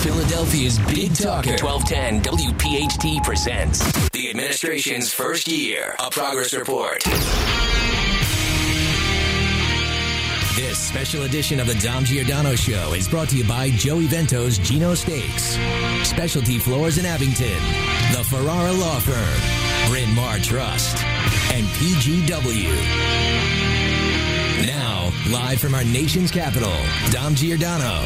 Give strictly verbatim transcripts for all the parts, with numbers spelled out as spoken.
Philadelphia's Big Talker. twelve ten W P H T presents the administration's first year, a progress report. This special edition of the Dom Giordano Show is brought to you by Joey Vento's Gino Steaks, Specialty Floors in Abington, the Ferrara Law Firm, Bryn Mawr Trust, and P G W. Now, live from our nation's capital, Dom Giordano.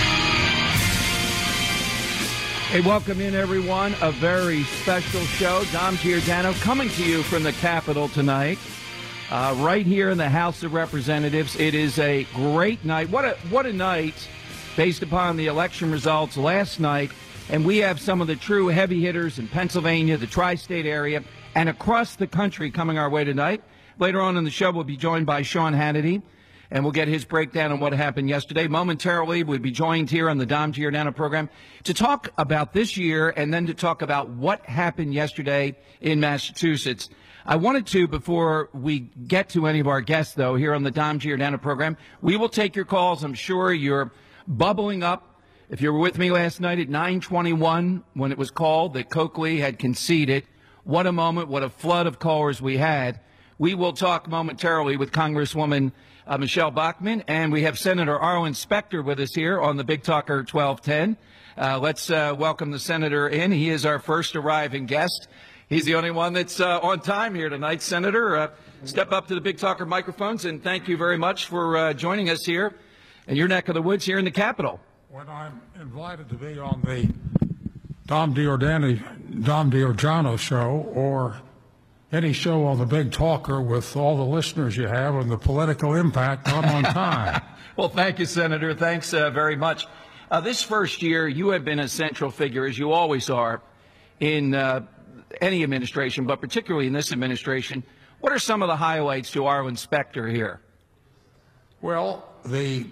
Hey, welcome in, everyone. A very special show. Dom Giordano coming to you from the Capitol tonight, uh, right here in the House of Representatives. It is a great night. What a what a night based upon the election results last night. And we have some of the true heavy hitters in Pennsylvania, the tri-state area, and across the country coming our way tonight. Later on in the show, we'll be joined by Sean Hannity, and we'll get his breakdown on what happened yesterday. Momentarily, we'll be joined here on the Dom Giordano program to talk about this year and then to talk about what happened yesterday in Massachusetts. I wanted to, before we get to any of our guests, though, here on the Dom Giordano program, we will take your calls. I'm sure you're bubbling up. If you were with me last night at nine twenty-one when it was called that Coakley had conceded, what a moment, what a flood of callers we had. We will talk momentarily with Congresswoman uh, Michelle Bachmann, and we have Senator Arlen Specter with us here on the Big Talker twelve ten. Uh, let's uh, welcome the senator in. He is our first arriving guest. He's the only one that's uh, on time here tonight. Senator, uh, step up to the Big Talker microphones, and thank you very much for uh, joining us here in your neck of the woods here in the Capitol. When I'm invited to be on the Dom Giordano, Dom Giordano show, or any show on the Big Talker with all the listeners you have and the political impact, I'm on time. Well, thank you, Senator. Thanks uh, very much. Uh, this first year, you have been a central figure, as you always are, in uh, any administration, but particularly in this administration. What are some of the highlights to Arlen Specter here? Well, the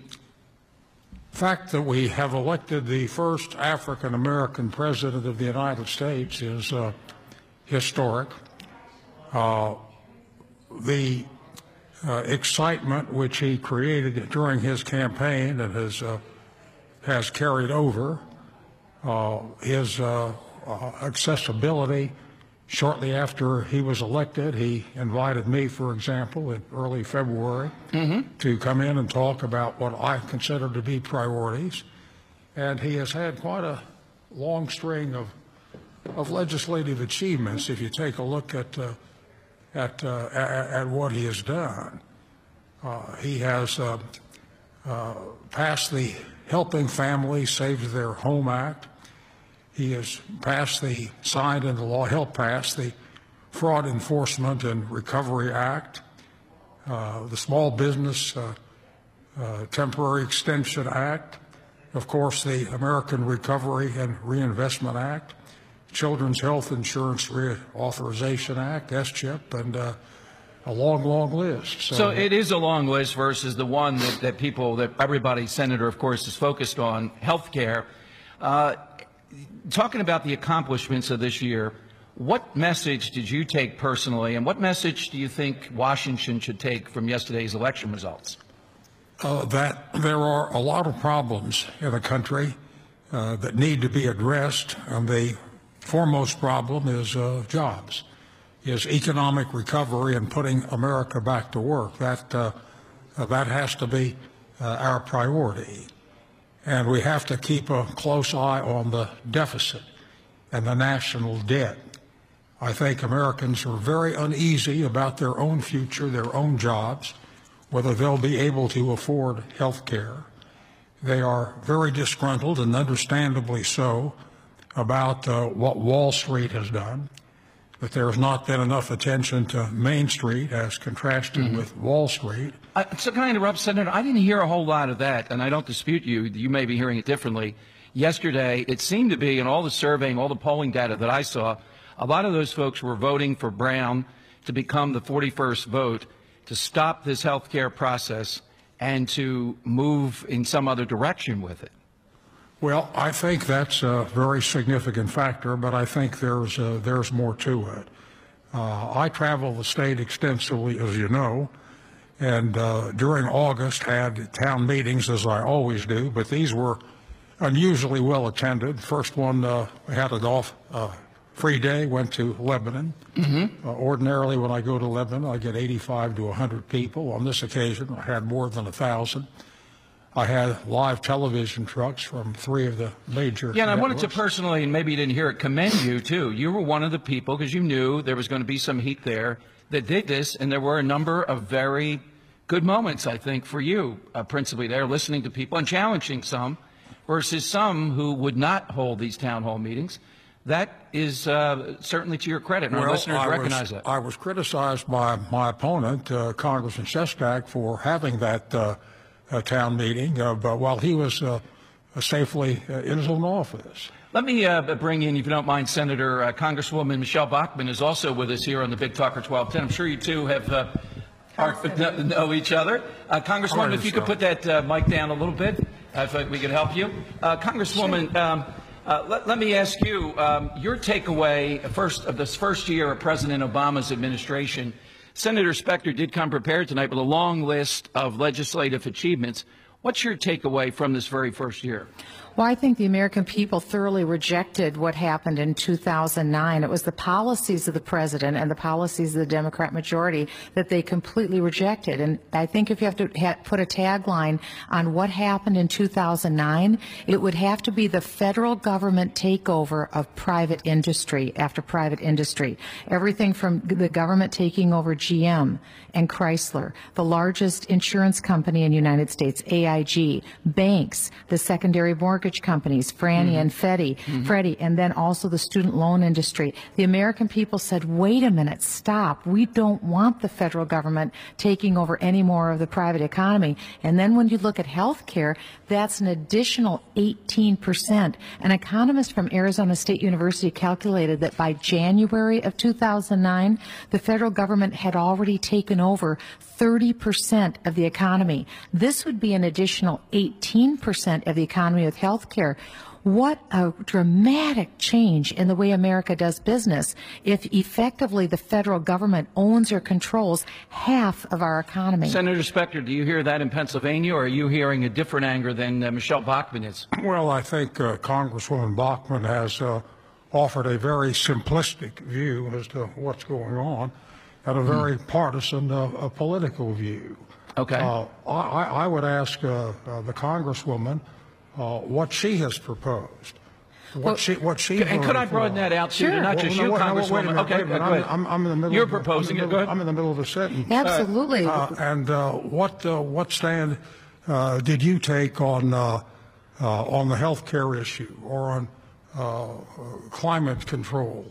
fact that we have elected the first African-American president of the United States is uh, historic. Uh, the uh, excitement which he created during his campaign and has uh, has carried over, uh, his uh, uh, accessibility. Shortly after he was elected, he invited me, for example, in early February, mm-hmm. to come in and talk about what I consider to be priorities. And he has had quite a long string of of legislative achievements if you take a look at uh, At, uh, at what he has done. Uh, he has uh, uh, passed the Helping Families Save Their Home Act. He has passed the, signed into law, helped pass the Fraud Enforcement and Recovery Act, uh, the Small Business uh, uh, Temporary Extension Act, of course, the American Recovery and Reinvestment Act, Children's Health Insurance Reauthorization Act, S CHIP, and uh, a long, long list. So, so it is a long list versus the one that, that people, that everybody, Senator, of course, is focused on, health care. Uh, talking about the accomplishments of this year, what message did you take personally, and what message do you think Washington should take from yesterday's election results? Uh, that there are a lot of problems in the country uh, that need to be addressed, and the foremost problem is uh, jobs, is economic recovery and putting America back to work. That, uh, uh, that has to be uh, our priority. And we have to keep a close eye on the deficit and the national debt. I think Americans are very uneasy about their own future, their own jobs, whether they'll be able to afford health care. They are very disgruntled, and understandably so, about uh, what Wall Street has done, that there has not been enough attention to Main Street as contrasted mm-hmm. with Wall Street. Uh, so can I interrupt, Senator? I didn't hear a whole lot of that, and I don't dispute you. You may be hearing it differently. Yesterday, it seemed to be, in all the surveying, all the polling data that I saw, a lot of those folks were voting for Brown to become the forty-first vote, to stop this health care process, and to move in some other direction with it. Well, I think that's a very significant factor, but I think there's uh, there's more to it. Uh, I travel the state extensively, as you know, and uh, during August had town meetings, as I always do, but these were unusually well attended. First one, uh, we had an off uh, free day, went to Lebanon. Mm-hmm. Uh, ordinarily, when I go to Lebanon, I get eighty-five to one hundred people. On this occasion, I had more than one thousand. I had live television trucks from three of the major Yeah, and networks. I wanted to personally, and maybe you didn't hear it, commend you, too. You were one of the people, because you knew there was going to be some heat there, that did this, and there were a number of very good moments, I think, for you, uh, principally there, listening to people and challenging some, versus some who would not hold these town hall meetings. That is uh, certainly to your credit, and well, our listeners I recognize was, that. I was criticized by my opponent, uh, Congressman Shestak, for having that uh, uh, town meeting, uh, but while he was uh, safely uh, in his own office. Let me uh, bring in, if you don't mind, Senator, uh, Congresswoman Michelle Bachmann is also with us here on the Big Talker twelve ten. I'm sure you two have uh, are, know each other. Uh, Congresswoman, if you could put that uh, mic down a little bit, uh, if we could help you. Uh, Congresswoman, um, uh, let, let me ask you, um, your takeaway first of this first year of President Obama's administration. Senator Specter did come prepared tonight with a long list of legislative achievements. What's your takeaway from this very first year? Well, I think the American people thoroughly rejected what happened in two thousand nine. It was the policies of the president and the policies of the Democrat majority that they completely rejected. And I think if you have to ha- put a tagline on what happened in two thousand nine, it would have to be the federal government takeover of private industry after private industry. Everything from the government taking over G M and Chrysler, the largest insurance company in the United States, A I G, banks, the secondary mortgage companies, Fannie mm-hmm. and Freddie, mm-hmm. Freddie, and then also the student loan industry. The American people said, wait a minute, stop. We don't want the federal government taking over any more of the private economy. And then when you look at health care, that's an additional eighteen percent. An economist from Arizona State University calculated that by January of two thousand nine, the federal government had already taken over thirty percent of the economy. This would be an additional eighteen percent of the economy with health care. What a dramatic change in the way America does business if effectively the federal government owns or controls half of our economy. Senator Specter, do you hear that in Pennsylvania, or are you hearing a different anger than uh, Michelle Bachmann is? Well, I think uh, Congresswoman Bachmann has uh, offered a very simplistic view as to what's going on and a very mm. partisan uh, a political view. Okay. Uh, I, I would ask uh, uh, the Congresswoman Uh, what she has proposed, what well, she, what she. And could I broaden for. that out too? Sure. Not well, just no, you, wait, Congresswoman. No, wait a minute, okay, wait a minute. go ahead. I'm, I'm in the middle. You're of, proposing I'm it. Go ahead. I'm in the middle of a sentence. Absolutely. Uh, uh, and uh, what uh, what stand uh, did you take on uh, uh, on the health care issue, or on uh, climate control,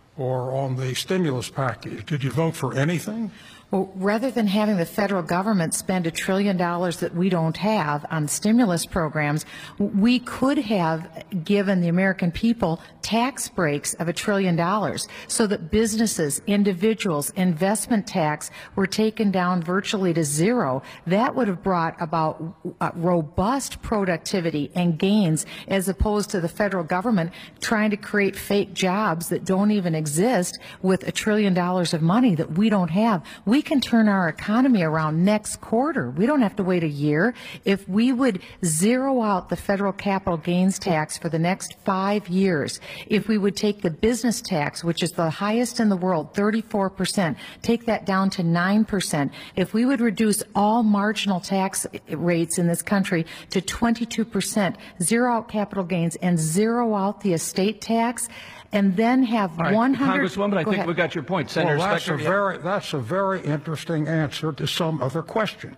or on the stimulus package? Did you vote for anything? Well, rather than having the federal government spend a trillion dollars that we don't have on stimulus programs, we could have given the American people tax breaks of a trillion dollars so that businesses, individuals, investment tax were taken down virtually to zero. That would have brought about uh, robust productivity and gains, as opposed to the federal government trying to create fake jobs that don't even exist with a trillion dollars of money that we don't have. We We can turn our economy around next quarter. We don't have to wait a year. If we would zero out the federal capital gains tax for the next five years, if we would take the business tax, which is the highest in the world, thirty-four percent, take that down to nine percent, if we would reduce all marginal tax rates in this country to twenty-two percent, zero out capital gains, and zero out the estate tax, and then have right. one hundred. Congresswoman, I Go think ahead. we got your point. Senator well, that's Specter, a very that's a very interesting answer to some other question.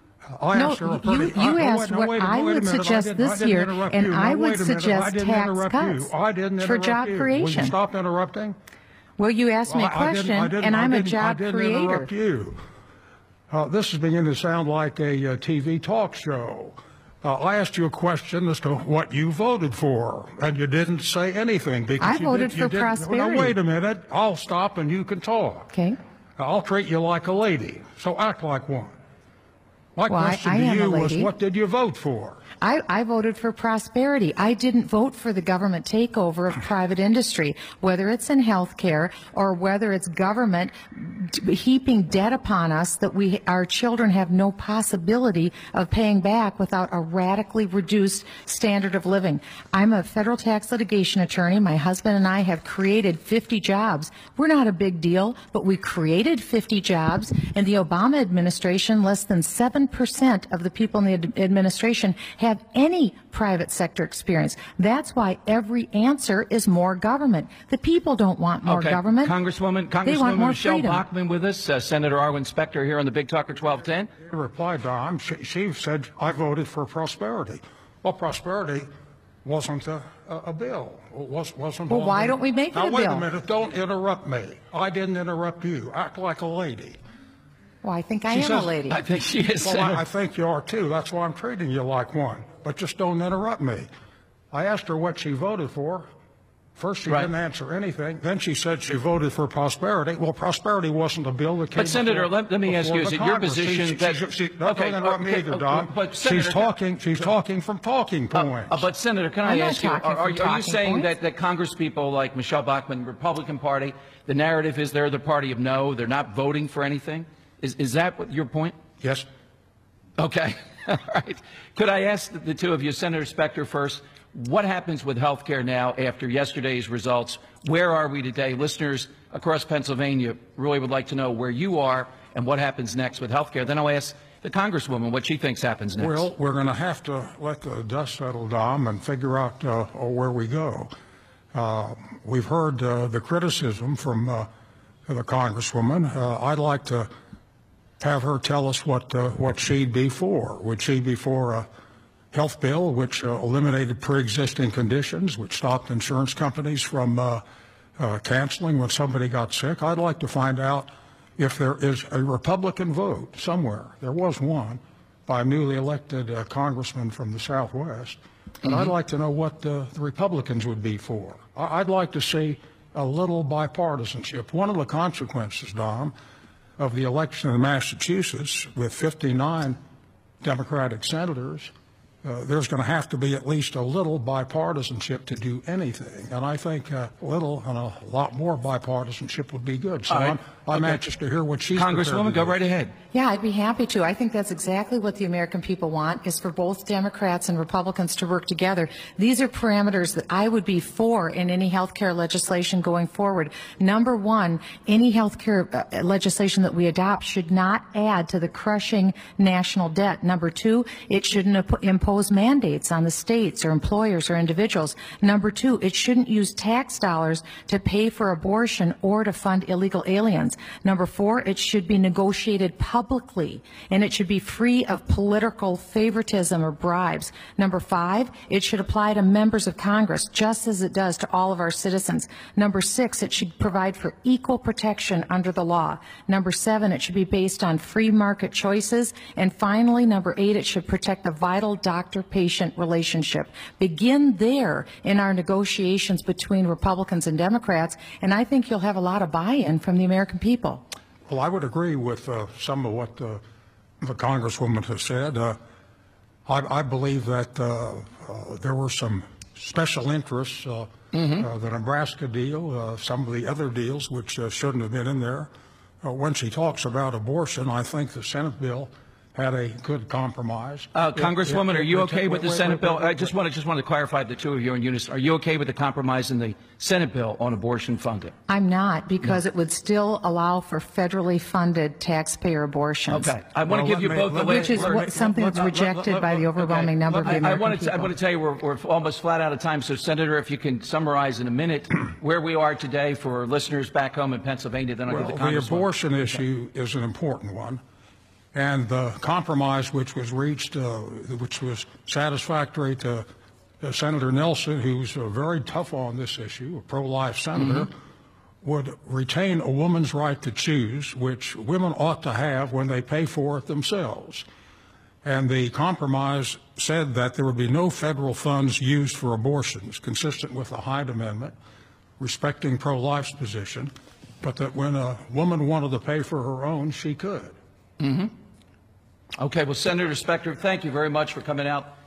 I no, asked her a pretty, pretty, you I, asked no, what wait, I wait would suggest I this year, and no, I would suggest I tax cuts. cuts I didn't for job you. creation. Will you stop interrupting? Well, you asked me well, a question, I didn't, I didn't, and I'm I a didn't, job I didn't creator. Interrupt you. Uh, this is beginning to sound like a, a T V talk show. Uh, I asked you a question as to what you voted for, and you didn't say anything. Because I you voted did, you for did, prosperity. Now, wait a minute. I'll stop and you can talk. Okay. I'll treat you like a lady, so act like one. My well, question I, I to am you a was, lady. what did you vote for? I, I voted for prosperity. I didn't vote for the government takeover of private industry, whether it's in health care or whether it's government heaping debt upon us that we our children have no possibility of paying back without a radically reduced standard of living. I'm a federal tax litigation attorney. My husband and I have created fifty jobs. We're not a big deal, but we created fifty jobs. In the Obama administration, less than seven percent of the people in the ad- administration have any private sector experience. That's why every answer is more government. The people don't want more okay. government. Congresswoman, they want Congresswoman more Michelle freedom. Bachmann with us, uh, Senator Arwen Specter here on the Big Talker twelve ten. In reply, Don, she, she said, I voted for prosperity. Well, prosperity wasn't a, a, a bill. It was, wasn't Well, on why the- don't we make it now, a wait bill? a minute. Don't interrupt me. I didn't interrupt you. Act like a lady. Well, I think I She am says- a lady. I think she is. Well, Senator. I, I think you are, too. That's why I'm treating you like one. But just don't interrupt me. I asked her what she voted for. First, she Right. didn't answer anything. Then she said she voted for prosperity. Well, prosperity wasn't a bill that came But, Senator, before, let, let me ask before you, is the it your Congress. position she, that... She, she, don't okay, interrupt me okay, either, okay, Don. but She's Senator, talking, she's talking from talking points. Uh, but, Senator, can I I'm not ask you, talking are, are, from are you talking saying points. that, that Congress people like Michelle Bachmann, Republican Party, the narrative is they're the party of no, they're not voting for anything? Is, is that what your point? Yes. Okay. All right. Could I ask the, the two of you, Senator Specter first, what happens with health care now after yesterday's results? Where are we today? Listeners across Pennsylvania really would like to know where you are and what happens next with health care. Then I'll ask the Congresswoman what she thinks happens next. Well, we're going to have to let the dust settle, Dom, and figure out uh, where we go. Uh, we've heard uh, the criticism from uh, the Congresswoman. Uh, I'd like to have her tell us what uh, what she'd be for. Would she be for a health bill which uh, eliminated pre-existing conditions, which stopped insurance companies from uh, uh, canceling when somebody got sick? I'd like to find out if there is a Republican vote somewhere. There was one by a newly elected uh, congressman from the Southwest. And mm-hmm. I'd like to know what uh, the Republicans would be for. I- I'd like to see a little bipartisanship. One of the consequences, Dom, of the election in Massachusetts with fifty-nine Democratic senators, uh, there's going to have to be at least a little bipartisanship to do anything. And I think a little and a lot more bipartisanship would be good. So right. I'm, I'm okay. anxious to hear what she's Congresswoman, go do. right ahead. Yeah, I'd be happy to. I think that's exactly what the American people want, is for both Democrats and Republicans to work together. These are parameters that I would be for in any health care legislation going forward. Number one, any health care uh, legislation that we adopt should not add to the crushing national debt. Number two, it shouldn't imp- impose mandates on the states or employers or individuals. Number two, it shouldn't use tax dollars to pay for abortion or to fund illegal aliens. Number four, it should be negotiated publicly, and it should be free of political favoritism or bribes. Number five, it should apply to members of Congress just as it does to all of our citizens. Number six, it should provide for equal protection under the law. Number seven, it should be based on free market choices. And finally, number eight, it should protect the vital doctor-patient relationship. Begin there in our negotiations between Republicans and Democrats, and I think you'll have a lot of buy-in from the American people. Well, I would agree with uh, some of what uh, the Congresswoman has said. Uh, I, I believe that uh, uh, there were some special interests, uh, mm-hmm. uh, the Nebraska deal, uh, some of the other deals which uh, shouldn't have been in there. Uh, when she talks about abortion, I think the Senate bill had a good compromise. Uh, Congresswoman, it, it, are you it, okay wait, with the wait, Senate wait, bill? wait, wait, I just want to just want to clarify the two of you in unison. Are you okay with the compromise in the Senate bill on abortion funding? I'm not, because no. it would still allow for federally funded taxpayer abortions. Okay, I want well, to give you me, both the which is what, me, something let, that's rejected let, let, by the overwhelming okay. number of the I, American I want to people. I want to tell you we're, we're almost flat out of time. So, Senator, if you can summarize in a minute where we are today for listeners back home in Pennsylvania, then I'll well, give the the Congresswoman. abortion issue is an important one. And the compromise which was reached, uh, which was satisfactory to uh, Senator Nelson, who's uh, very tough on this issue, a pro-life senator, mm-hmm. would retain a woman's right to choose, which women ought to have when they pay for it themselves. And the compromise said that there would be no federal funds used for abortions, consistent with the Hyde Amendment, respecting pro-life's position, but that when a woman wanted to pay for her own, she could. Mm-hmm. Okay, well, Senator Specter, thank you very much for coming out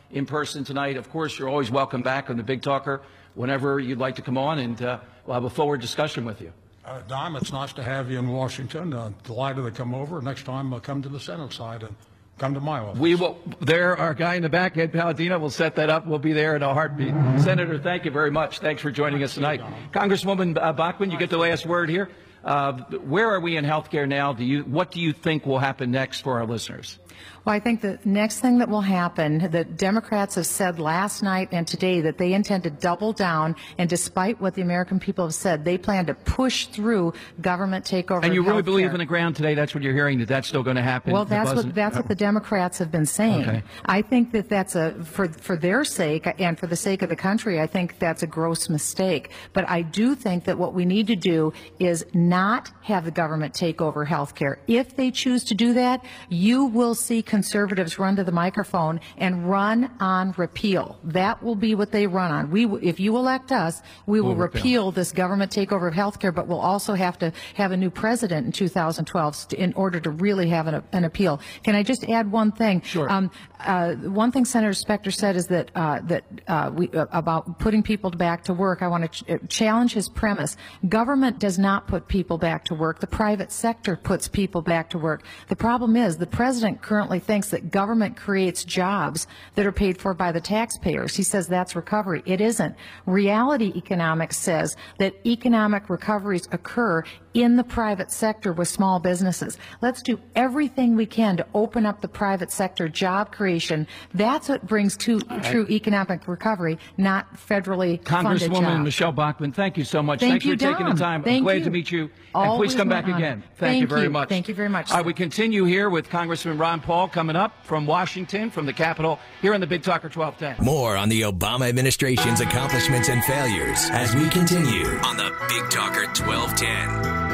in person tonight. Of course, you're always welcome back on the Big Talker whenever you'd like to come on, and uh, we'll have a forward discussion with you. Uh, Dom, it's nice to have you in Washington. Uh, delighted to come over. Next time, uh, come to the Senate side and come to my office. We will. There, our guy in the back, Ed Palladino, will set that up. We'll be there in a heartbeat. Senator, thank you very much. Thanks for joining us tonight. Congresswoman uh, Bachmann, you get the last word here. Uh, where are we in healthcare now? Do you, what do you think will happen next for our listeners? Well, I think the next thing that will happen, the Democrats have said last night and today that they intend to double down, and despite what the American people have said, they plan to push through government takeover. And you of really healthcare. believe in the ground today that's what you're hearing, that that's still going to happen? Well, that's what that's what the Democrats have been saying. Okay. I think that that's a for for their sake and for the sake of the country. I think that's a gross mistake. But I do think that what we need to do is not have the government take over health care. If they choose to do that, you will see conservatives run to the microphone and run on repeal. That will be what they run on. We, if you elect us, we will we'll repeal. repeal this government takeover of health care, but we'll also have to have a new president in two thousand twelve in order to really have an, an appeal. Can I just add one thing? Sure. Um, uh, one thing Senator Specter said is that uh, that uh, we uh, about putting people back to work. I want to ch- challenge his premise. Government does not put people back to work. The private sector puts people back to work. The problem is the president currently thinks that government creates jobs that are paid for by the taxpayers. He says that's recovery. It isn't. Reality economics says that economic recoveries occur in the private sector with small businesses. Let's do everything we can to open up the private sector job creation. That's what brings to right. true economic recovery, not federally funded Congresswoman jobs. Michelle Bachmann, thank you so much. Thank Thanks you, for taking Dom. the time. Thank I'm glad you. to meet you. Always and please come my back honor. again. Thank, Thank you very you. much. Thank you very much, All right, sir. we continue here with Congressman Ron Paul coming up from Washington, from the Capitol, here on the Big Talker twelve ten. More on the Obama administration's accomplishments and failures as we continue on the Big Talker twelve ten.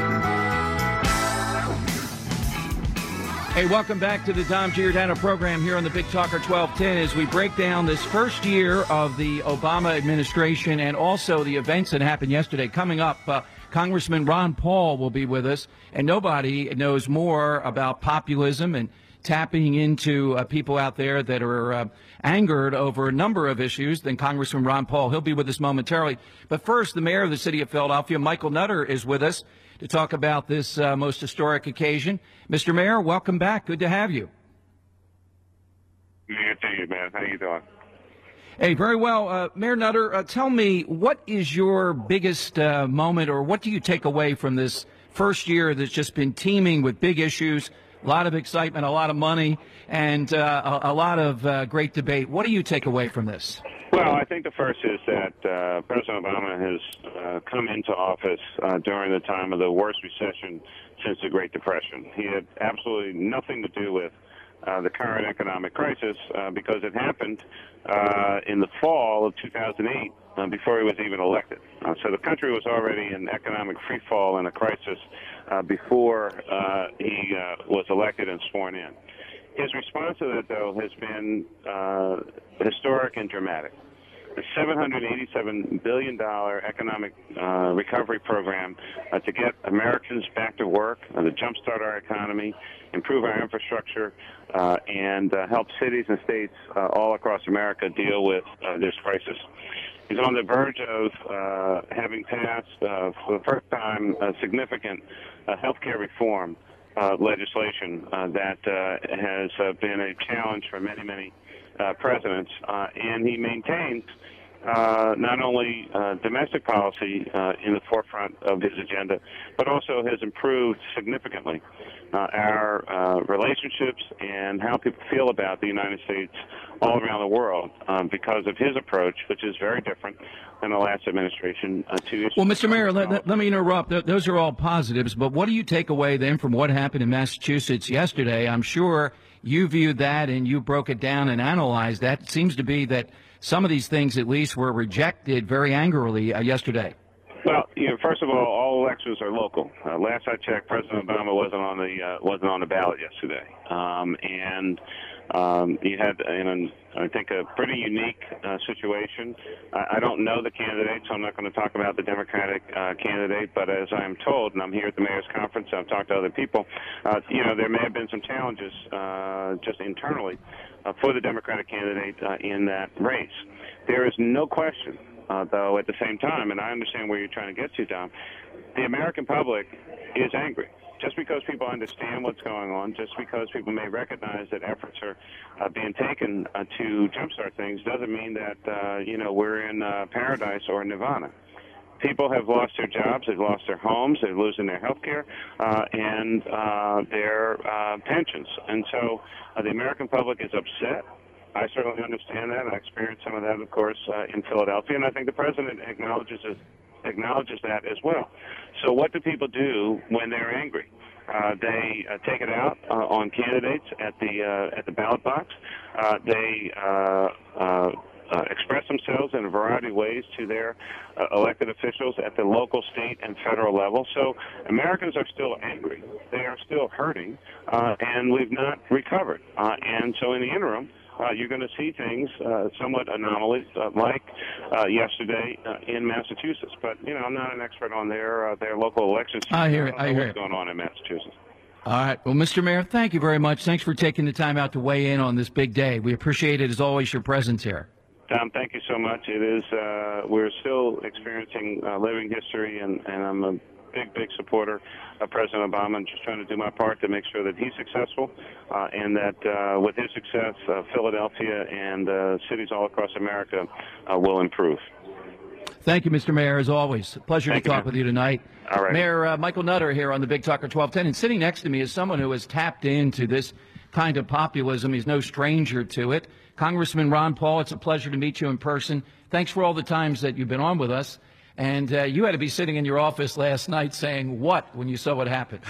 Hey, welcome back to the Dom Giordano program here on the Big Talker twelve ten as we break down this first year of the Obama administration and also the events that happened yesterday. Coming up, uh, Congressman Ron Paul will be with us, and nobody knows more about populism and tapping into uh, people out there that are uh, angered over a number of issues than Congressman Ron Paul. He'll be with us momentarily. But first, the mayor of the city of Philadelphia, Michael Nutter, is with us to talk about this uh, most historic occasion. Mister Mayor, welcome back. Good to have you. Good to see you, man. How you doing? Hey, very well. Uh, Mayor Nutter, uh, tell me, what is your biggest uh, moment, or what do you take away from this first year that's just been teeming with big issues, a lot of excitement, a lot of money, and uh, a, a lot of uh, great debate? What do you take away from this? Well, I think the first is that uh, President Obama has uh, come into office uh, during the time of the worst recession since the Great Depression. He had absolutely nothing to do with uh, the current economic crisis uh, because it happened uh, in the fall of two thousand eight uh, before he was even elected. Uh, so the country was already in economic freefall and a crisis uh, before uh, he uh, was elected and sworn in. His response to that, though, has been uh, historic and dramatic. The seven hundred eighty-seven billion dollars economic uh, recovery program uh, to get Americans back to work, uh, to jumpstart our economy, improve our infrastructure, uh, and uh, help cities and states uh, all across America deal with uh, this crisis. He's on the verge of uh, having passed, uh, for the first time, a significant uh, health care reform Uh, legislation uh, that uh, has uh, been a challenge for many, many uh, presidents. Uh, and he maintains uh, not only uh, domestic policy uh, in the forefront of his agenda, but also has improved significantly uh, our uh, relationships and how people feel about the United States all around the world um, because of his approach, which is very different than the last administration. Uh, to well, Mister Mayor, let, let, let me interrupt. Th- those are all positives, but what do you take away then from what happened in Massachusetts yesterday? I'm sure you viewed that and you broke it down and analyzed that. It seems to be that some of these things, at least, were rejected very angrily uh, yesterday. Well, you know, first of all, all elections are local. Uh, last I checked, President Obama wasn't on the uh, wasn't on the ballot yesterday, um, and Um, you had, in an, I think, a pretty unique uh, situation. I, I don't know the candidate, so I'm not going to talk about the Democratic uh, candidate. But as I'm told, and I'm here at the mayor's conference, I've talked to other people. Uh, you know, there may have been some challenges uh, just internally uh, for the Democratic candidate uh, in that race. There is no question, uh, though, at the same time, and I understand where you're trying to get to, Dom. The American public is angry. Just because people understand what's going on, just because people may recognize that efforts are uh, being taken uh, to jumpstart things, doesn't mean that, uh, you know, we're in uh, paradise or nirvana. People have lost their jobs, they've lost their homes, they're losing their health care, uh, and uh, their uh, pensions. And so uh, the American public is upset. I certainly understand that. I experienced some of that, of course, uh, in Philadelphia, and I think the president acknowledges it. acknowledges that as well. So what do people do when they're angry? Uh, they uh, take it out uh, on candidates at the uh, at the ballot box. Uh, they uh, uh, uh, express themselves in a variety of ways to their uh, elected officials at the local, state, and federal level. So Americans are still angry. They are still hurting, uh, and we've not recovered. Uh, and so in the interim, Uh, you're going to see things uh, somewhat anomalies, uh, like uh, yesterday uh, in Massachusetts. But you know, I'm not an expert on their uh, their local elections. I hear it. I, I hear what's it. going on in Massachusetts. All right. Well, Mister Mayor, thank you very much. Thanks for taking the time out to weigh in on this big day. We appreciate it as always. Your presence here. Tom, thank you so much. It is uh, we're still experiencing uh, living history, and, and I'm a big, big supporter of President Obama, and just trying to do my part to make sure that he's successful, uh, and that uh, with his success, uh, Philadelphia and uh, cities all across America uh, will improve. Thank you, Mister Mayor, as always. Pleasure Thank to you, talk man. with you tonight. All right. Mayor uh, Michael Nutter here on the Big Talker twelve ten, and sitting next to me is someone who has tapped into this kind of populism. He's no stranger to it. Congressman Ron Paul, it's a pleasure to meet you in person. Thanks for all the times that you've been on with us. And uh, you had to be sitting in your office last night saying what when you saw what happened?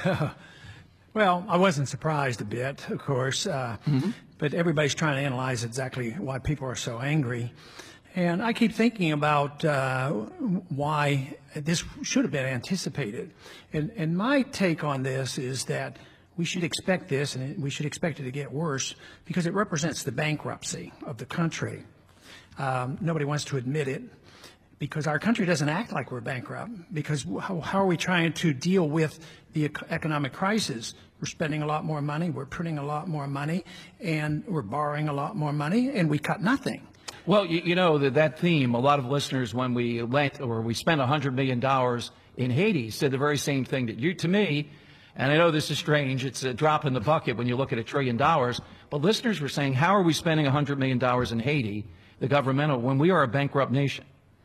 Well, I wasn't surprised a bit, of course, uh, mm-hmm. but everybody's trying to analyze exactly why people are so angry. And I keep thinking about uh, why this should have been anticipated. And, and my take on this is that we should expect this, and we should expect it to get worse, because it represents the bankruptcy of the country. Um, nobody wants to admit it, because our country doesn't act like we're bankrupt. Because how, how are we trying to deal with the economic crisis? We're spending a lot more money, we're printing a lot more money, and we're borrowing a lot more money, and we cut nothing. Well, you, you know, that, that theme, a lot of listeners, when we lent or we spent one hundred million dollars in Haiti, said the very same thing that you, to me, and I know this is strange, it's a drop in the bucket when you look at a trillion dollars, but listeners were saying, how are we spending one hundred million dollars in Haiti, the governmental, when we are a bankrupt nation?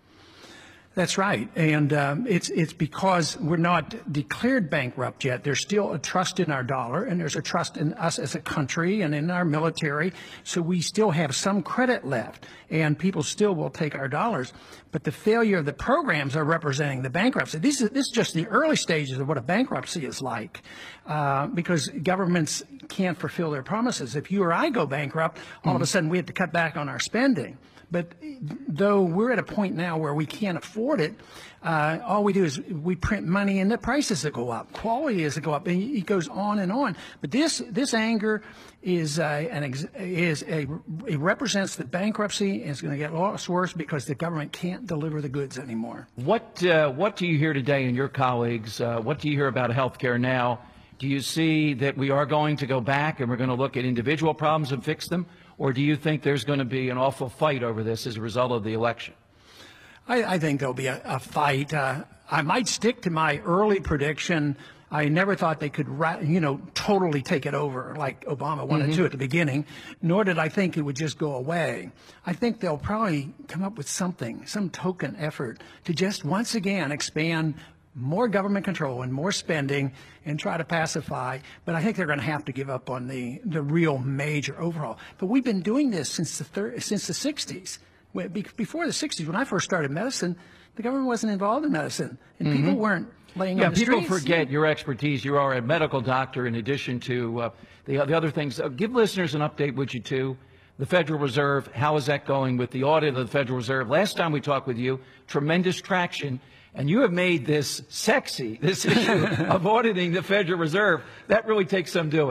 That's right, and um, it's it's because we're not declared bankrupt yet. There's still a trust in our dollar, and there's a trust in us as a country and in our military, so we still have some credit left, and people still will take our dollars. But the failure of the programs are representing the bankruptcy. This is, this is just the early stages of what a bankruptcy is like, uh, because governments can't fulfill their promises. If you or I go bankrupt, all mm-hmm. of a sudden we have to cut back on our spending. But though we're at a point now where we can't afford it, uh, all we do is we print money and the prices that go up, quality is to go up, and it goes on and on. But this this anger is uh, an ex is a it represents the bankruptcy, and it's going to get lots worse because the government can't deliver the goods anymore. What uh, what do you hear today in your colleagues? Uh, what do you hear about health care now? Do you see that we are going to go back and we're going to look at individual problems and fix them? Or do you think there's going to be an awful fight over this as a result of the election? I, I think there'll be a, a fight. Uh, I might stick to my early prediction. I never thought they could, you know, totally take it over like Obama wanted mm-hmm. to at the beginning, nor did I think it would just go away. I think they'll probably come up with something, some token effort to just once again expand more government control and more spending and try to pacify. But I think they're going to have to give up on the, the real major overhaul. But we've been doing this since the, thir since the sixties. Before the sixties, when I first started medicine, the government wasn't involved in medicine, and mm-hmm. people weren't laying yeah, on the people streets. forget your expertise. You are a medical doctor in addition to uh, the, the other things. Uh, give listeners an update, would you, too? The Federal Reserve, how is that going with the audit of the Federal Reserve? Last time we talked with you, tremendous traction. And you have made this sexy, this issue of auditing the Federal Reserve. That really takes some doing.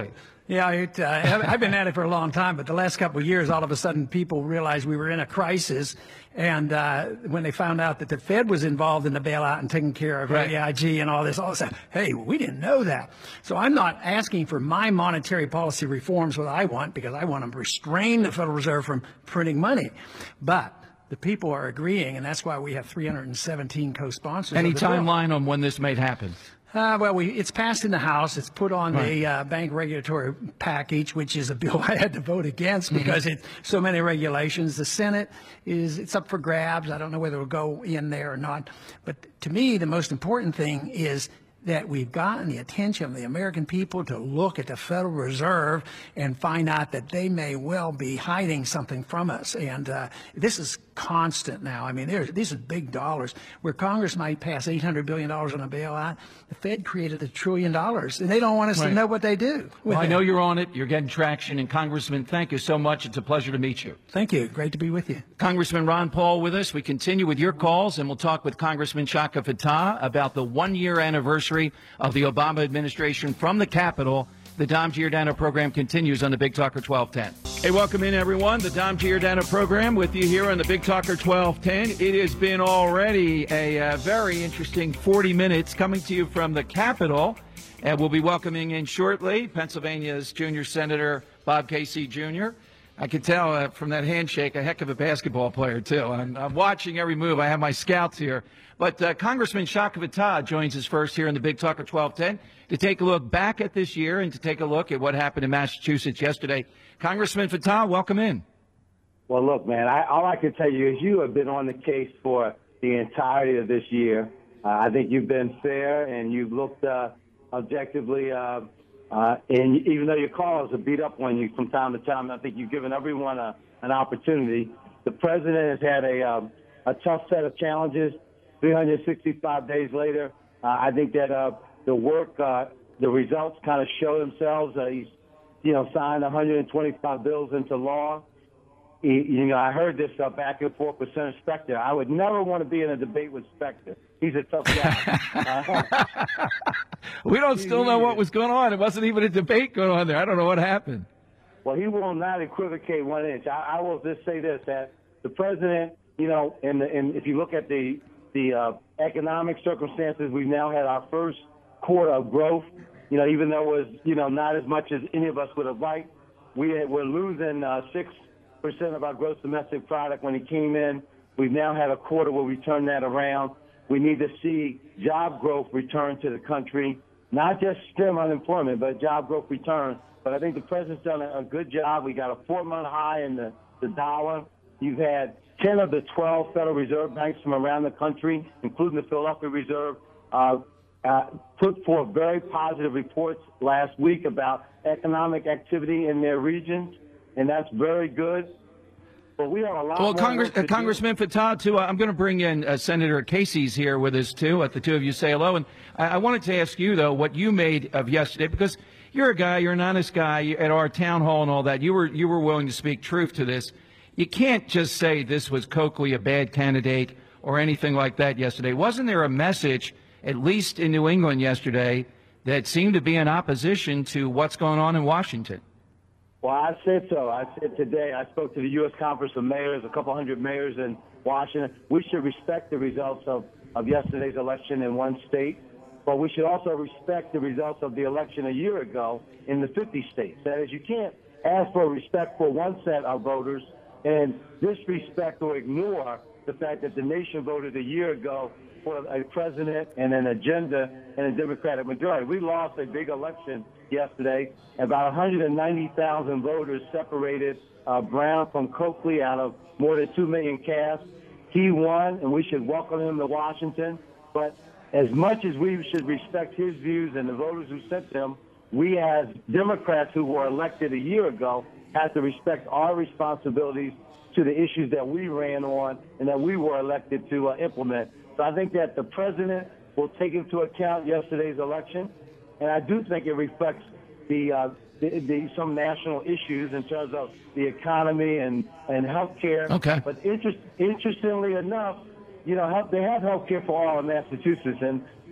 Yeah, it, uh, I've been at it for a long time, but the last couple of years, all of a sudden, people realized we were in a crisis. And uh, when they found out that the Fed was involved in the bailout and taking care of right. A I G and all this, all of a sudden, hey, we didn't know that. So I'm not asking for my monetary policy reforms what I want, because I want to restrain the Federal Reserve from printing money. But the people are agreeing, and that's why we have three hundred seventeen co-sponsors. Any of the bill. timeline on when this may happen? Uh, well, we, it's passed in the House. It's put on right. the uh, bank regulatory package, which is a bill I had to vote against because mm-hmm. it's so many regulations. The Senate is it's up for grabs. I don't know whether it will go in there or not. But to me, the most important thing is that we've gotten the attention of the American people to look at the Federal Reserve and find out that they may well be hiding something from us. And uh, this is constant now. I mean, there's, these are big dollars. Where Congress might pass eight hundred billion dollars on a bailout, the Fed created a trillion dollars, and they don't want us right. to know what they do. Well, I it. know you're on it. You're getting traction. And Congressman, thank you so much. It's a pleasure to meet you. Thank you. Great to be with you. Congressman Ron Paul with us. We continue with your calls, and we'll talk with Congressman Chaka Fattah about the one-year anniversary of the Obama administration from the Capitol. The Dom Giordano program continues on the Big Talker twelve ten. Hey, welcome in, everyone. The Dom Giordano program with you here on the Big Talker twelve ten. It has been already a uh, very interesting forty minutes coming to you from the Capitol. And we'll be welcoming in shortly Pennsylvania's junior senator, Bob Casey, Junior I can tell uh, from that handshake, a heck of a basketball player, too. I'm, I'm watching every move. I have my scouts here. But uh, Congressman Chaka Fattah joins us first here in the Big Talker twelve ten to take a look back at this year and to take a look at what happened in Massachusetts yesterday. Congressman Fattah, welcome in. Well, look, man, I, all I can tell you is you have been on the case for the entirety of this year. Uh, I think you've been fair and you've looked uh, objectively, uh, uh, and even though your callers have beat up on you from time to time, I think you've given everyone a, an opportunity. The president has had a, um, a tough set of challenges. three hundred sixty-five days later, uh, I think that uh, the work, uh, the results kind of show themselves. Uh, he's, you know, signed one hundred twenty-five bills into law. He, you know, I heard this uh, back and forth with Senator Specter. I would never want to be in a debate with Specter. He's a tough guy. uh, we don't still know what was going on. It wasn't even a debate going on there. I don't know what happened. Well, he will not equivocate one inch. I, I will just say this, that the president, you know, and, and if you look at the the uh, economic circumstances, we've now had our first quarter of growth. You know, even though it was, you know, not as much as any of us would have liked, we had, we're losing uh, six percent of our gross domestic product when he came in. We've now had a quarter where we turned that around. We need to see job growth return to the country, not just stem unemployment, but job growth return. But I think the president's done a, a good job. We got a four-month high in the, the dollar. You've had ten of the twelve Federal Reserve banks from around the country, including the Philadelphia Reserve, uh, uh, put forth very positive reports last week about economic activity in their regions, and that's very good. But we have a lot well, more Congress, work to uh, Congressman do. Fattah, too, uh, I'm going to bring in uh, Senator Casey's here with us, too. Let the two of you say hello. And I, I wanted to ask you, though, what you made of yesterday, because you're a guy, you're an honest guy at our town hall and all that. You were you were willing to speak truth to this. You can't just say this was Coakley, a bad candidate, or anything like that yesterday. Wasn't there a message, at least in New England yesterday, that seemed to be in opposition to what's going on in Washington? Well, I said so. I said today, I spoke to the U S Conference of Mayors, a couple hundred mayors in Washington. We should respect the results of, of yesterday's election in one state, but we should also respect the results of the election a year ago in the fifty states. That is, you can't ask for respect for one set of voters and disrespect or ignore the fact that the nation voted a year ago for a president and an agenda and a Democratic majority. We lost a big election yesterday. About one hundred ninety thousand voters separated uh, Brown from Coakley out of more than two million cast. He won, and we should welcome him to Washington. But as much as we should respect his views and the voters who sent them, we as Democrats who were elected a year ago have to respect our responsibilities to the issues that we ran on and that we were elected to uh, implement. So I think that the president will take into account yesterday's election, and I do think it reflects the, uh, the, the some national issues in terms of the economy and, and health care. Okay. But interest, interestingly enough, you know, health, they have health care for all in Massachusetts, and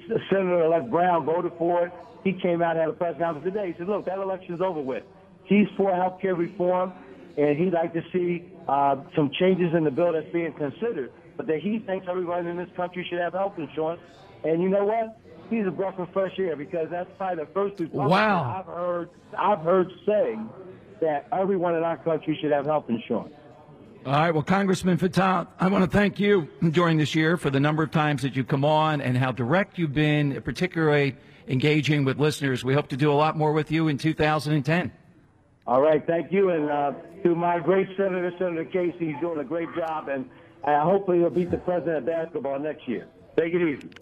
Senator-elect Brown voted for it. He came out and had a press conference today. He said, look, that election's over with. He's for health care reform, and he'd like to see uh, some changes in the bill that's being considered, but that he thinks everyone in this country should have health insurance. And you know what? He's a breath of fresh air, because that's probably the first Republican Wow. I've heard, I've heard say that everyone in our country should have health insurance. All right, well, Congressman Fattah, I want to thank you during this year for the number of times that you've come on and how direct you've been, particularly engaging with listeners. We hope to do a lot more with you in two thousand ten. All right, thank you. And uh, to my great senator, Senator Casey, he's doing a great job, and uh, hopefully he'll beat the president of basketball next year. Take it easy.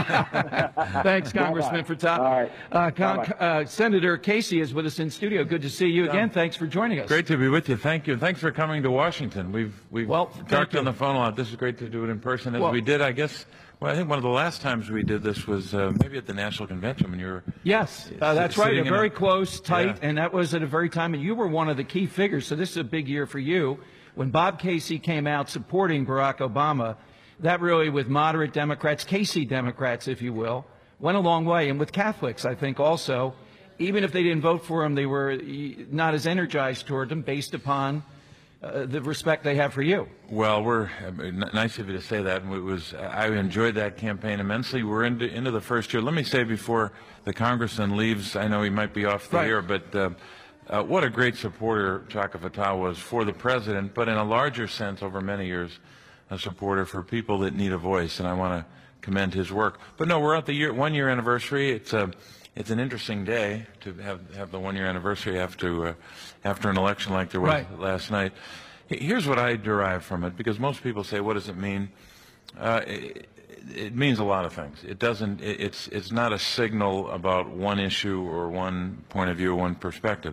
Thanks, Congressman Fattah. All right. Uh, Con- uh, Senator Casey is with us in studio. Good to see you again. Thanks for joining us. Great to be with you. Thank you. Thanks for coming to Washington. We've we've Well, talked you. on the phone a lot. This is great to do it in person, as Well- we did, I guess. Well, I think one of the last times we did this was uh, maybe at the National Convention when you were. Yes, uh, that's right. sitting A in very a- close, tight, Yeah. and that was at a very time, and you were one of the key figures. So this is a big year for you. When Bob Casey came out supporting Barack Obama, that really, with moderate Democrats, Casey Democrats, if you will, went a long way. And with Catholics, I think also, even if they didn't vote for him, they were not as energized toward him based upon uh, the respect they have for you. Well, we're I mean, n- nice of you to say that. And it was I enjoyed that campaign immensely. We're into into the first year. Let me say before the congressman leaves, I know he might be off the Right. air, but uh, uh, what a great supporter Chaka Fattah was for the president, but in a larger sense over many years, a supporter for people that need a voice, and I want to commend his work. But no, we're at the year, one year anniversary. It's a, it's an interesting day to have have the one year anniversary after uh, after an election like there was Right. last night. H- Here's what I derive from it, because most people say, "What does it mean?" Uh, it, it means a lot of things. It doesn't. It, it's it's not a signal about one issue or one point of view or one perspective.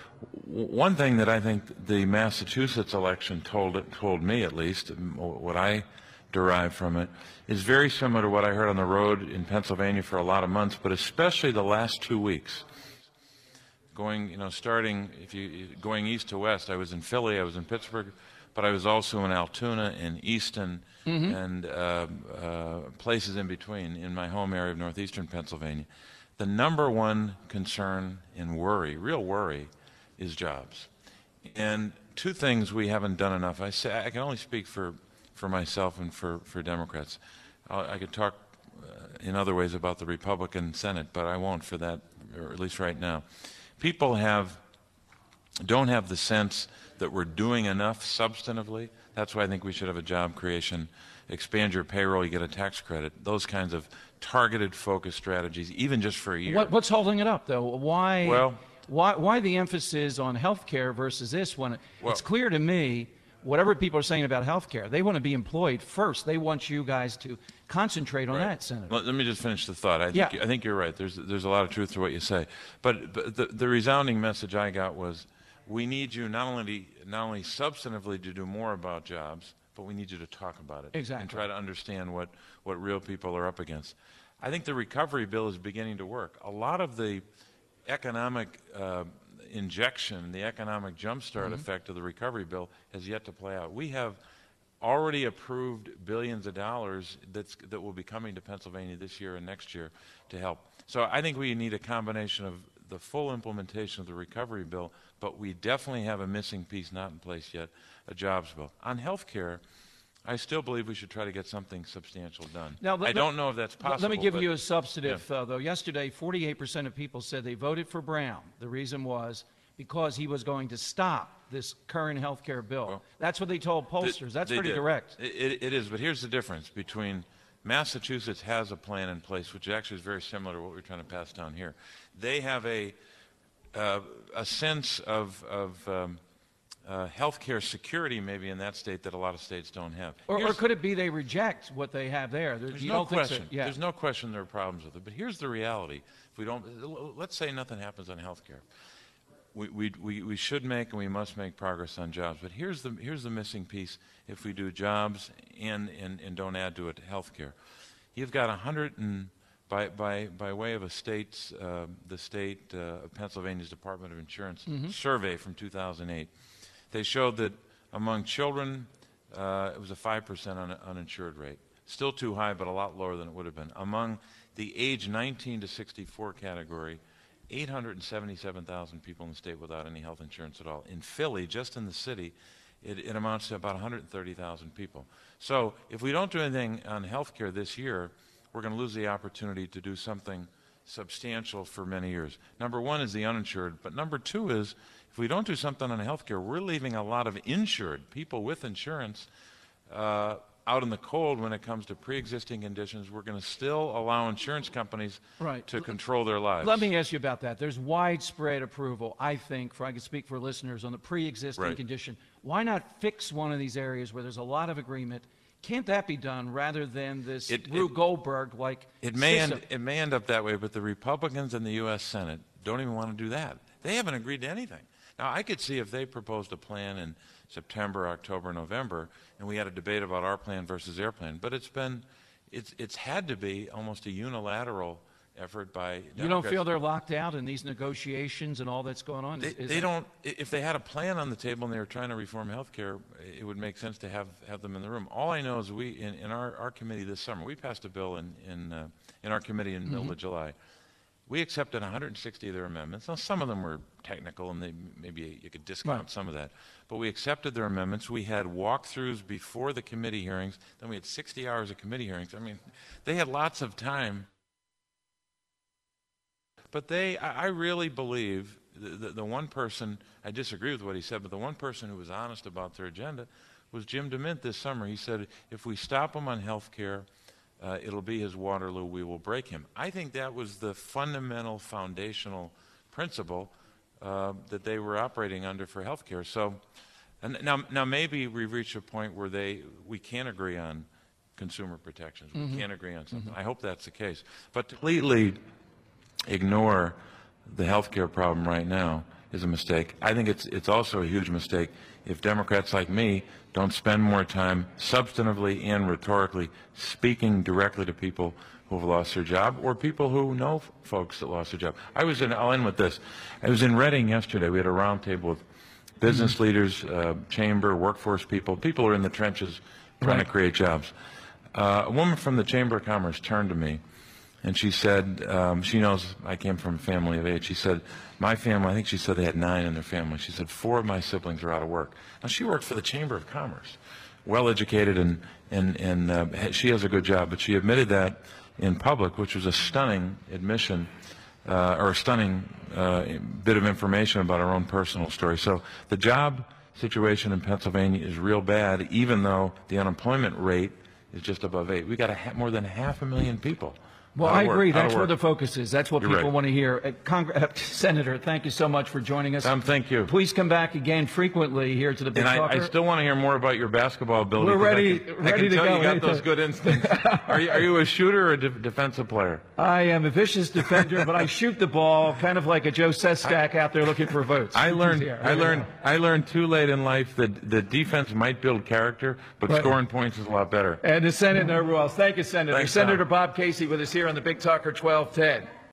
One thing that I think the Massachusetts election told told me, at least, what I derive from it, is very similar to what I heard on the road in Pennsylvania for a lot of months, but especially the last two weeks. Going, you know, starting if you going east to west, I was in Philly, I was in Pittsburgh, but I was also in Altoona and Easton Mm-hmm. and uh, uh, places in between in my home area of northeastern Pennsylvania. The number one concern and worry, real worry, is jobs. And two things we haven't done enough. I say I can only speak for, for myself and for, for Democrats. I'll, I could talk uh, in other ways about the Republican Senate, but I won't for that, or at least right now. People have don't have the sense that we're doing enough substantively. That's why I think we should have a job creation, expand your payroll, you get a tax credit, those kinds of targeted focus strategies, even just for a year. What, what's holding it up, though? Why? Well- why? Why the emphasis on health care versus this one? Well- It's clear to me, whatever people are saying about health care, they want to be employed first. They want you guys to concentrate on Right. that, Senator. Let, let me just finish the thought. I think, Yeah. I think you're right. There's, there's a lot of truth to what you say. But, but the, the resounding message I got was, we need you not only, not only substantively to do more about jobs, but we need you to talk about it. Exactly. And try to understand what, what real people are up against. I think the recovery bill is beginning to work. A lot of the economic uh, injection, the economic jumpstart Mm-hmm. effect of the recovery bill has yet to play out. We have already approved billions of dollars that's, that will be coming to Pennsylvania this year and next year to help. So I think we need a combination of the full implementation of the recovery bill, but we definitely have a missing piece not in place yet, a jobs bill. On health care, I still believe we should try to get something substantial done. Now, let- I don't know if that's possible. Let me give but- you a substantive, uh, though. Yesterday, forty-eight percent of people said they voted for Brown. The reason was because he was going to stop this current health care bill. Well, That's what they told pollsters. That's They pretty did. direct. It, it, it is, but here's the difference between Massachusetts has a plan in place, which actually is very similar to what we're trying to pass down here. They have a uh, a sense of, of um, uh, health care security maybe in that state that a lot of states don't have. Or, or Here's- could it be they reject what they have there? There- There's you no don't think so? question. Yeah. There's no question there are problems with it. But here's the reality. If we don't, let's say nothing happens on health care. We, we, we, we should make and we must make progress on jobs. But here's the, here's the missing piece if we do jobs and, and, and don't add to it health care. You've got a hundred and, by, by, by way of a state's, uh, the state uh, of Pennsylvania's Department of Insurance survey from two thousand eight, they showed that among children, uh, it was a five percent un, uninsured rate. Still too high, but a lot lower than it would have been. Among the age nineteen to sixty-four category, eight hundred seventy-seven thousand people in the state without any health insurance at all. In Philly, just in the city, it, it amounts to about one hundred thirty thousand people. So if we don't do anything on health care this year, we're going to lose the opportunity to do something substantial for many years. Number one is the uninsured, but number two is if we don't do something on health care, we're leaving a lot of insured people with insurance uh, out in the cold when it comes to pre-existing conditions. We're going to still allow insurance companies right. to control their lives. Let me ask you about that. There's widespread approval, I think, for I can speak for listeners, on the pre-existing right. condition. Why not fix one of these areas where there's a lot of agreement? Can't that be done rather than this it, Rube it, Goldberg-like it may system? end, it may end up that way, but the Republicans in the U S Senate don't even want to do that. They haven't agreed to anything. Now, I could see if they proposed a plan in September, October, November, and we had a debate about our plan versus their plan, but it's been, it's, it's had to be almost a unilateral effort by Democrats. You don't feel they're locked out in these negotiations and all that's going on? They, Is they that... don't. If they had a plan on the table and they were trying to reform health care, it would make sense to have, have them in the room. All I know is we, in, in our, our committee this summer, we passed a bill in, in, uh, in our committee in the middle Mm-hmm. of July. We accepted one hundred sixty of their amendments. Now, some of them were technical, and they, maybe you could discount Right. some of that. But we accepted their amendments. We had walkthroughs before the committee hearings. Then we had sixty hours of committee hearings. I mean, they had lots of time. But they, I, I really believe, the, the, the one person, I disagree with what he said, but the one person who was honest about their agenda was Jim DeMint this summer. He said, if we stop him on health care, Uh, it'll be his Waterloo, we will break him. I think that was the fundamental, foundational principle uh, that they were operating under for health care. So, and now, now maybe we've reached a point where they, we can't agree on consumer protections. We Mm-hmm. can't agree on something. Mm-hmm. I hope that's the case. But to completely ignore the health care problem right now is a mistake. I think it's, it's also a huge mistake if Democrats like me don't spend more time substantively and rhetorically speaking directly to people who have lost their job or people who know f- folks that lost their job. I was in, I'll end with this. I was in Reading yesterday. We had a roundtable with business mm-hmm. leaders, uh, chamber, workforce people, people who are in the trenches trying right. to create jobs. Uh, a woman from the Chamber of Commerce turned to me and she said, um, she knows I came from a family of eight. She said, my family, I think she said they had nine in their family. She said, four of my siblings are out of work. Now, she worked for the Chamber of Commerce, well-educated, and, and, and uh, she has a good job. But she admitted that in public, which was a stunning admission uh, or a stunning uh, bit of information about her own personal story. So the job situation in Pennsylvania is real bad, even though the unemployment rate is just above eight. We got a ha- more than half a million people. Well, I agree. That's where the focus is. That's what You're people right. want to hear. Uh, Cong- uh, Senator, thank you so much for joining us. Um, thank you. Please come back again frequently here to the Big And I, Talker. I still want to hear more about your basketball ability. We're ready, I can, ready I can to tell go. you got those good instincts. are, you, are you a shooter or a de- defensive player? I am a vicious defender, but I shoot the ball kind of like a Joe Sestak out there looking for votes. I learned. Here, I learned. I learned too late in life that the defense might build character, but right. scoring points is a lot better. And the Senate, no rules. Thank you, Senator. Thanks, Senator Tom. Bob Casey with us here on the Big Talker twelve ten.